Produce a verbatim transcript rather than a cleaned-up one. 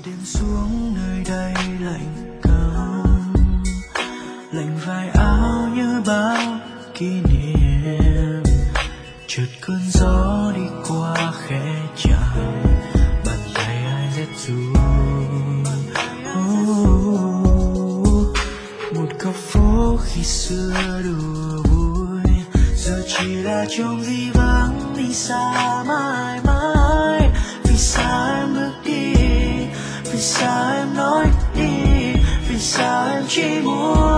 đêm xuống nơi đây lạnh cóng, lạnh vai áo như bao kỷ niệm. Chợt cơn gió đi qua khẽ chạm, bàn tay ai rét run. Oh, một góc phố khi xưa đùa vui, giờ chỉ là trông vi vắng đi xa mãi mãi. Vì sao em bước đi, vì sao em nói đi, vì sao em chỉ muốn